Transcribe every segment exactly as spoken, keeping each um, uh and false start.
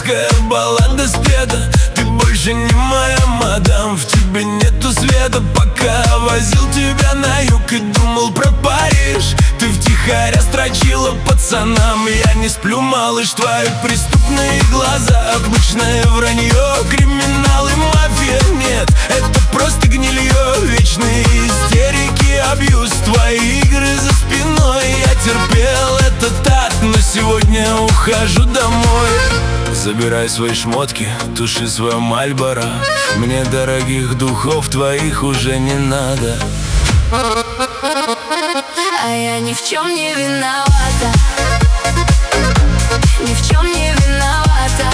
русская баллада спета. Ты больше не моя мадам, в тебе нету света. Пока возил тебя на юг и думал про Париж, ты втихаря строчила пацанам: я не сплю, малыш, твои преступные глаза. Обычное вранье, криминал и мафия. Нет, это просто гнилье, вечные истерики, абьюз, твои игры за спиной. Я терпел это так, но сегодня ухожу домой. Забирай свои шмотки, туши свое Мальборо. Мне дорогих духов твоих уже не надо. А я ни в чем не виновата, ни в чем не виновата.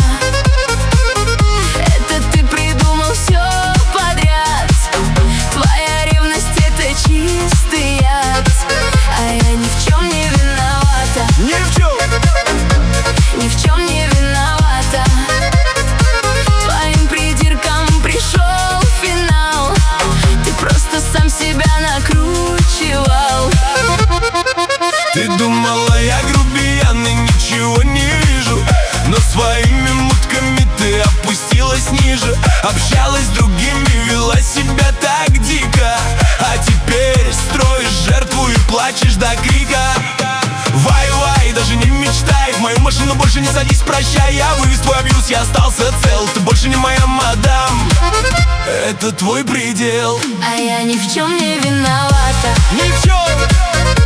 Это ты придумал все подряд. Твоя ревность — это чистый яд. А я ни в чем не виновата, Ни в чем! ни в чем не виновата. Твоим придиркам пришел финал. Ты просто сам себя накручивал. Ты думала, я грубиян и ничего не вижу, но своими мутками ты опустилась ниже. Общалась с другими, вела себя так дико, а теперь строишь жертву и плачешь до крика. Вай-вай, даже не мечтай, в мою машину больше не садись, прощай. Я вывез твой абьюз, я остался цел. Ты больше не моя мадам, это твой предел. А я ни в чем не виновата, Ни в чем!